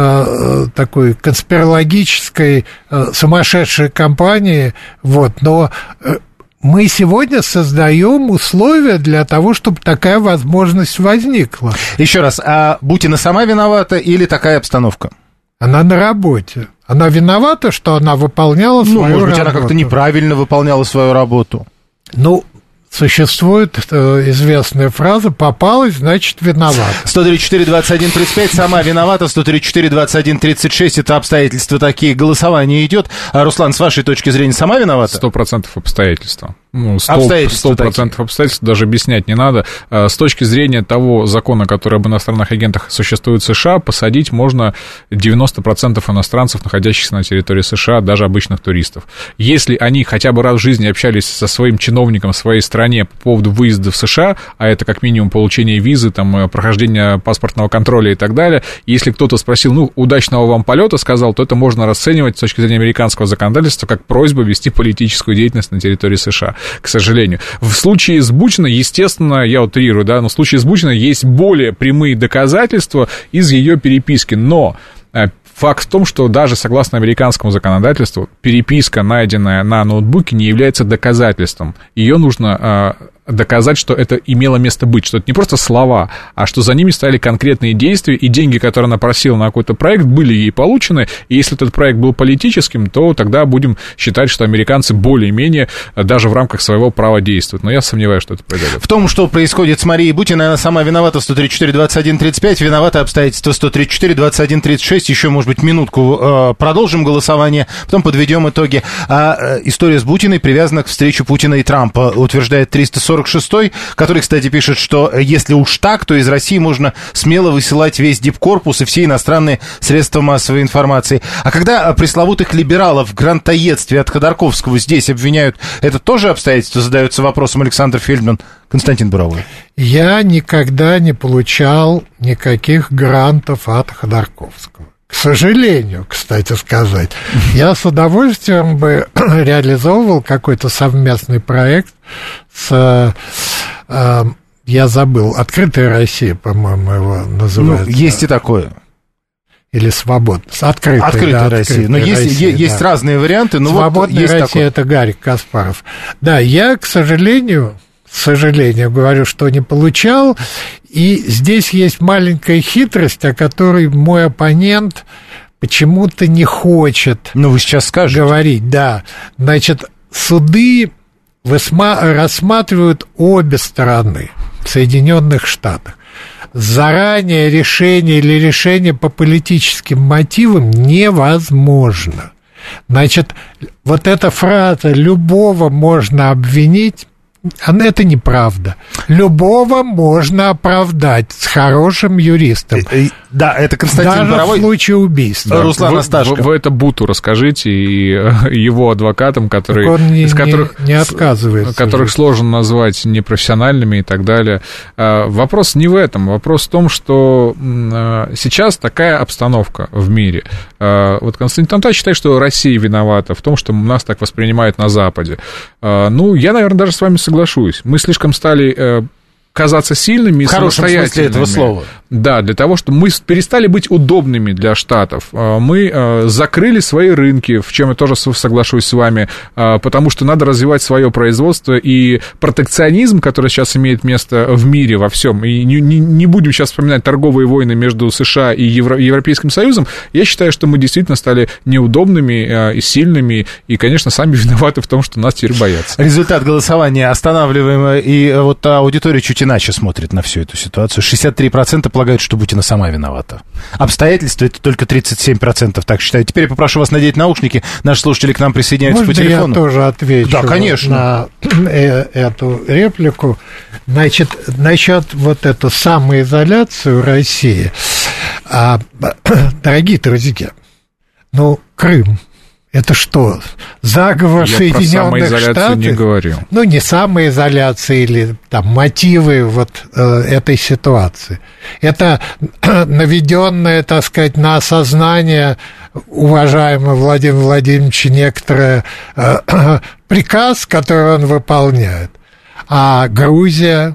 э, такой конспирологической э, сумасшедшей кампанией, вот, но э, мы сегодня создаем условия для того, чтобы такая возможность возникла. Еще раз, а Бутина сама виновата или такая обстановка? Она на работе. Она виновата, что она выполняла свою работу. Ну, может быть, она как-то неправильно выполняла свою работу. Ну, существует э, известная фраза «попалась, значит, виновата». сто тридцать четыре двадцать один тридцать пять, сама виновата, сто тридцать четыре двадцать один тридцать шесть, это обстоятельства такие, голосование идет. А, Руслан, с вашей точки зрения, сама виновата? Сто процентов обстоятельства. Ну, сто процентов обстоятельств, даже объяснять не надо. С точки зрения того закона, который об иностранных агентах существует в США, посадить можно девяносто процентов иностранцев, находящихся на территории США, даже обычных туристов. Если они хотя бы раз в жизни общались со своим чиновником в своей стране по поводу выезда в США, а это как минимум получение визы, там, прохождение паспортного контроля и так далее, если кто-то спросил, ну, удачного вам полета, сказал, то это можно расценивать с точки зрения американского законодательства как просьбу вести политическую деятельность на территории США. К сожалению. В случае с Бучиной, естественно, я утрирую, да, но в случае с Бучиной есть более прямые доказательства из ее переписки, но факт в том, что даже согласно американскому законодательству переписка, найденная на ноутбуке, не является доказательством. Ее нужно доказать, что это имело место быть, что это не просто слова, а что за ними стояли конкретные действия, и деньги, которые она просила на какой-то проект, были ей получены, и если этот проект был политическим, то тогда будем считать, что американцы более-менее даже в рамках своего права действуют, но я сомневаюсь, что это произойдет. В том, что происходит с Марией Бутиной, она сама виновата, сто тридцать четыре двадцать один тридцать пять, виновата обстоятельства сто тридцать четыре двадцать один тридцать шесть, еще, может быть, минутку э, продолжим голосование, потом подведем итоги. А э, история с Бутиной привязана к встрече Путина и Трампа, утверждает триста сорок шестой, который, кстати, пишет, что если уж так, то из России можно смело высылать весь дипкорпус и все иностранные средства массовой информации. А когда пресловутых либералов в грантоедстве от Ходорковского здесь обвиняют, это тоже обстоятельство, задается вопросом Александр Фельдман. Константин Буровой. Я никогда не получал никаких грантов от Ходорковского. К сожалению, кстати сказать. Я с удовольствием бы реализовывал какой-то совместный проект с, э, я забыл, «Открытая Россия», по-моему, его называют. Ну, есть и такое. Или «Свободная». Открытая, открытая да, Россия. Но Россия, есть, да. есть разные варианты. Но «Свободная вот есть Россия» такое. Это Гарик Каспаров. Да, я, к сожалению... К сожалению, говорю, что не получал. И здесь есть маленькая хитрость, о которой мой оппонент почему-то не хочет ну, вы сейчас скажете. говорить. Да. Значит, суды рассматривают обе стороны в Соединенных Штатах. Заранее решение или решение по политическим мотивам невозможно. Значит, вот эта фраза «любого можно обвинить», это неправда. Любого можно оправдать с хорошим юристом. Да, это Константин Даже Боровой. в случае убийства. Да, Руслан вы, Асташко. Вы, вы это Буту расскажите и его адвокатам, которые, так он не, из которых, не, не отказывается. которых уже сложно назвать непрофессиональными и так далее. Вопрос не в этом. Вопрос в том, что сейчас такая обстановка в мире. Вот Константин Тамтай считает, что Россия виновата в том, что нас так воспринимают на Западе. Ну, я, наверное, даже с вами соглашусь. Мы слишком стали казаться сильными и самостоятельными. В хорошем смысле этого слова. Да, для того, чтобы мы перестали быть удобными для Штатов. Мы закрыли свои рынки, в чем я тоже соглашусь с вами, потому что надо развивать свое производство, и протекционизм, который сейчас имеет место в мире во всем, и не, не, не будем сейчас вспоминать торговые войны между США и Евро, Европейским Союзом, я считаю, что мы действительно стали неудобными и сильными, и, конечно, сами виноваты в том, что нас теперь боятся. Результат голосования останавливаем, и вот аудитория чуть иначе смотрит на всю эту ситуацию. шестьдесят три процента полагают, что Бутина сама виновата. Обстоятельства — это только тридцать семь процентов так считают. Теперь я попрошу вас надеть наушники. Наши слушатели к нам присоединяются Можно по телефону. я тоже отвечу да, конечно. на эту реплику? Значит, насчет вот эту самоизоляцию России. А, дорогие друзья, ну, Крым. Это что, заговор Я Соединенных про Штатов? не говорю. Ну, не самоизоляция или там мотивы вот э, этой ситуации. Это наведенное, так сказать, на осознание уважаемого Владимира Владимировича некоторый э, приказ, который он выполняет. а Грузия,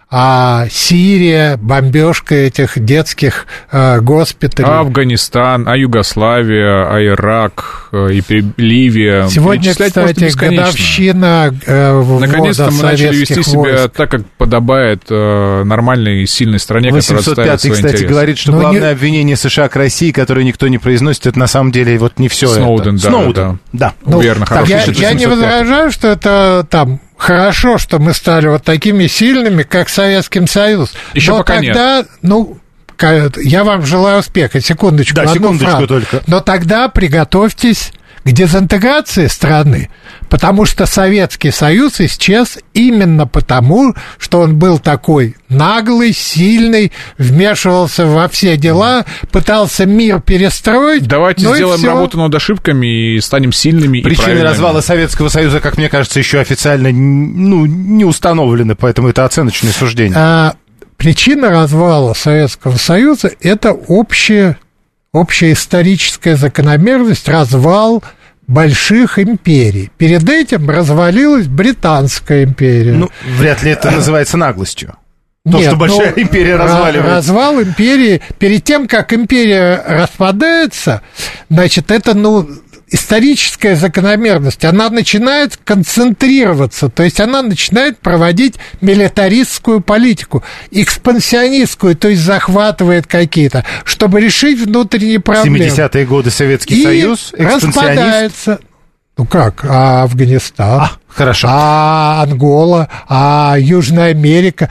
а Сирия, бомбежка этих детских э, госпиталей. А Афганистан, а Югославия, а Ирак, и Ливия. Сегодня, кстати, годовщина э, Наконец-то мы начали вести войск. себя так, как подобает э, нормальной и сильной стране, которая отстаивает свои кстати, интересы. говорит, что Но главное не... обвинение США к России, которое никто не произносит, это на самом деле вот не все Сноуден, это. Да, Сноуден, да. да. Ну, верно, хорошо. Я, я не возражаю, что это там... Хорошо, что мы стали вот такими сильными, как Советский Союз. Еще Но пока тогда, нет. ну, я вам желаю успеха. Секундочку. Да, секундочку фразу. только. Но тогда приготовьтесь к дезинтеграции страны, потому что Советский Союз исчез именно потому, что он был такой наглый, сильный, вмешивался во все дела, пытался мир перестроить. Давайте ну сделаем работу над ошибками и станем сильными. Причины развала Советского Союза, как мне кажется, еще официально ну, не установлены, поэтому это оценочное суждение. А, причина развала Советского Союза – это общая, общая историческая закономерность, развал больших империй. Перед этим развалилась Британская империя. Ну, вряд ли это называется наглостью. То, Нет, что большая ну, империя разваливается. Развал империи, перед тем, как империя распадается, значит, это, ну, историческая закономерность, она начинает концентрироваться, то есть она начинает проводить милитаристскую политику, экспансионистскую, то есть захватывает какие-то, чтобы решить внутренние проблемы. семидесятые годы Советский и Союз, экспансионист. Распадается. Ну как, а Афганистан? А, хорошо. А Ангола, а Южная Америка.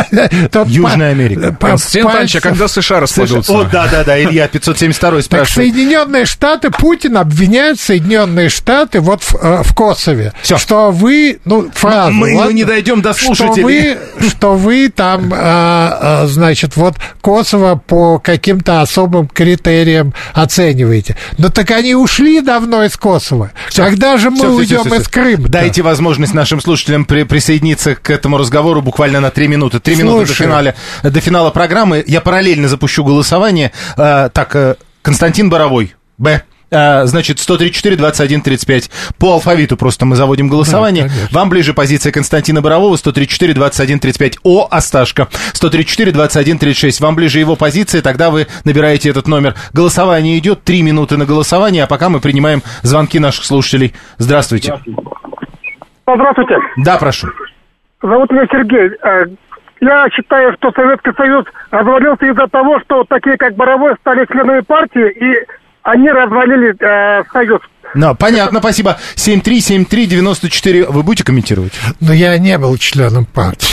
Южная Америка. Константин Иванович, а когда США распадутся? О, да-да-да, Илья пятьсот семьдесят второй спрашивает. Так Соединенные Штаты, Путин обвиняет Соединенные Штаты вот в, э, в Косове. Всё. Что вы, ну, фразу, Мы, ладно? мы не дойдем до слушателей. Что вы, что вы там, э, э, значит, вот Косово по каким-то особым критериям оцениваете. Но так они ушли давно из Косово. Всё. Когда же мы Всё, всё, уйдем всё, всё, из Крыма? Дайте возможность нашим слушателям при, присоединиться к этому разговору буквально на три минуты. Три минуты до финала, до финала программы. Я параллельно запущу голосование. А, так, Константин Боровой, Б. А, значит, сто тридцать четыре двадцать один тридцать пять. По алфавиту просто мы заводим голосование. Да, вам ближе позиция Константина Борового, сто тридцать четыре двадцать один тридцать пять. О, Осташко, сто тридцать четыре двадцать один тридцать шесть. Вам ближе его позиция, тогда вы набираете этот номер. Голосование идет, три минуты на голосование, а пока мы принимаем звонки наших слушателей. Здравствуйте. Здравствуйте. Здравствуйте. Да, прошу. Зовут меня Сергей. Я считаю, что Советский Союз развалился из-за того, что такие, как Боровой, стали членами партии, и они развалили э, Союз. Ну, понятно, спасибо. семь три семь три девяносто четыре. Вы будете комментировать? Но я не был членом партии.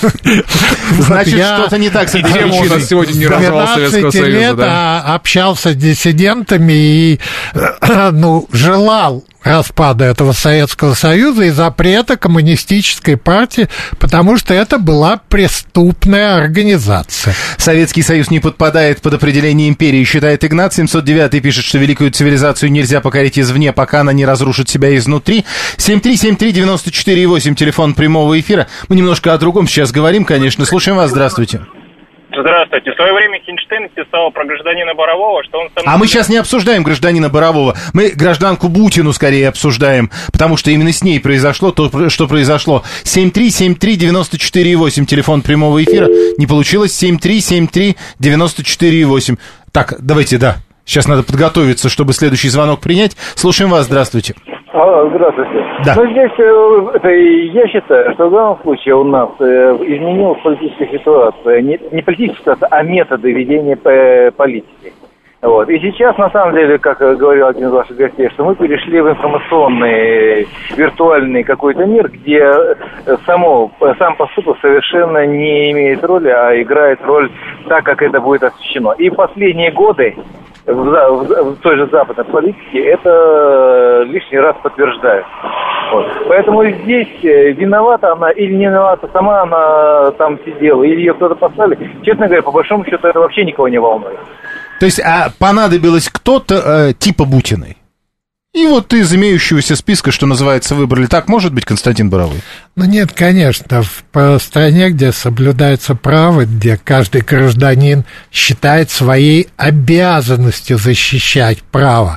Значит, что-то не так с этим. Тема у нас сегодня не развал Советского Союза, лет да? Общался с диссидентами и, ну, желал распада этого Советского Союза и запрета коммунистической партии, потому что это была преступная организация. Советский Союз не подпадает под определение империи, считает Игнат. семьсот девятый пишет, что великую цивилизацию нельзя покорить извне, пока она не разрушит себя изнутри. семь три семь три девяносто четыре восемь, телефон прямого эфира. Мы немножко о другом сейчас говорим, конечно. Слушаем вас, здравствуйте. Здравствуйте. В свое время Хинштейн писал про гражданина Борового, что он... Сам... А мы сейчас не обсуждаем гражданина Борового. Мы гражданку Бутину скорее обсуждаем, потому что именно с ней произошло то, что произошло. семь три семь три девяносто четыре восемь, телефон прямого эфира. Не получилось. семь три семь три девяносто четыре восемь. Так, давайте, да. Сейчас надо подготовиться, чтобы следующий звонок принять. Слушаем вас. Здравствуйте. Алло, здравствуйте. Да. Ну, здесь это, я считаю, что в данном случае у нас изменилась политическая ситуация. Не, не политическая ситуация, а методы ведения политики. Вот. И сейчас, на самом деле, как говорил один из ваших гостей, что мы перешли в информационный, виртуальный какой-то мир, где само, сам поступок совершенно не имеет роли, а играет роль так, как это будет освещено. И последние годы в, в, в той же западной политике это лишний раз подтверждает. Вот. Поэтому здесь виновата она или не виновата, сама она там сидела, или ее кто-то поставили. Честно говоря, по большому счету, это вообще никого не волнует. То есть а понадобилось кто-то э, типа Бутиной. И вот из имеющегося списка, что называется, выбрали. Так может быть, Константин Боровой? Ну нет, конечно. В по стране, где соблюдается право, где каждый гражданин считает своей обязанностью защищать право,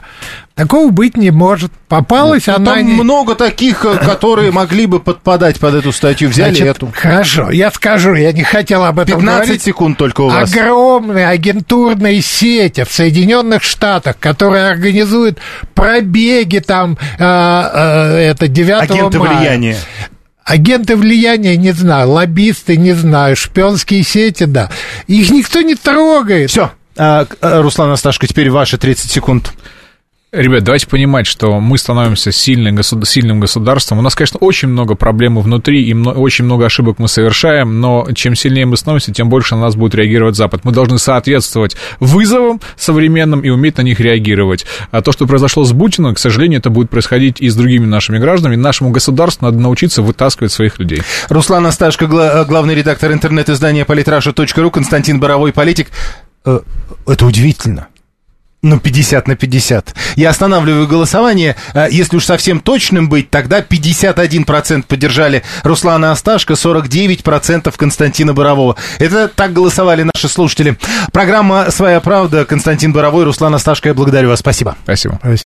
Такого быть не может. Попалась ну, она... Там не... много таких, которые могли бы подпадать под эту статью. Взяли Значит, эту. Хорошо, я скажу, я не хотел об этом пятнадцать говорить. секунд только у вас. Огромные агентурные сети в Соединенных Штатах, которые организуют пробеги там э, э, это девятого Агенты мая. влияния. Агенты влияния, не знаю, лоббисты, не знаю, шпионские сети, да. Их никто не трогает. Все. А, Руслан Асташко, теперь ваши тридцать секунд. Ребят, давайте понимать, что мы становимся сильным, государ- сильным государством. У нас, конечно, очень много проблем внутри, и мно- очень много ошибок мы совершаем, но чем сильнее мы становимся, тем больше на нас будет реагировать Запад. Мы должны соответствовать вызовам современным и уметь на них реагировать. А то, что произошло с Бутиным, к сожалению, это будет происходить и с другими нашими гражданами. Нашему государству надо научиться вытаскивать своих людей. Руслан Асташко, гла- главный редактор интернет-издания политраша точка ру, Константин Боровой, политик. Э, это удивительно. Ну, пятьдесят на пятьдесят. Я останавливаю голосование. Если уж совсем точным быть, тогда пятьдесят один процент поддержали Руслана Асташко, сорок девять процентов Константина Борового. Это так голосовали наши слушатели. Программа «Своя правда». Константин Боровой, Руслан Асташко. Я благодарю вас. Спасибо. Спасибо.